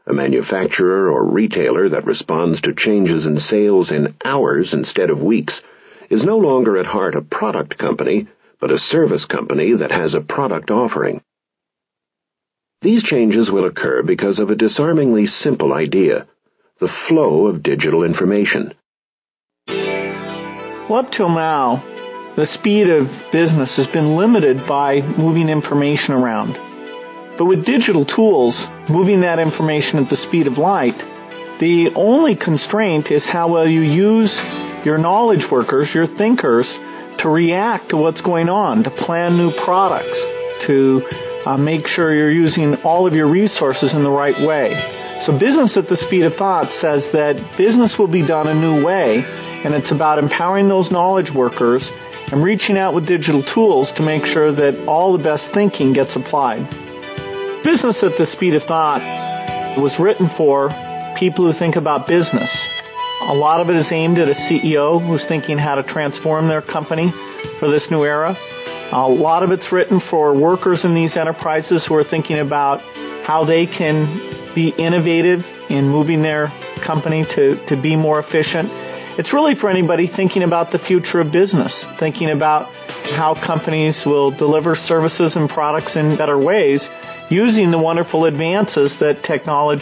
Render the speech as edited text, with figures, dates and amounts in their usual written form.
A manufacturer or retailer that responds to changes in sales in hours instead of weeks is no longer at heart a product company, but a service company that has a product offering. These changes will occur because of a disarmingly simple idea: the flow of digital information. Well, up till now, the speed of business has been limited by moving information around. But with digital tools, moving that information at the speed of light, the only constraint is how well you use your knowledge workers, your thinkers, to react to what's going on, to plan new products, to make sure you're using all of your resources in the right way. So business at the speed of thought says that business will be done a new way, and it's about empowering those knowledge workers and reaching out with digital tools to make sure that all the best thinking gets applied. Business at the speed of thought was written for people who think about business. A lot of it is aimed at a CEO who's thinking how to transform their company for this new era. A lot of it's written for workers in these enterprises who are thinking about how they can be innovative in moving their company to be more efficient. It's really for anybody thinking about the future of business, thinking about how companies will deliver services and products in better ways using the wonderful advances that technology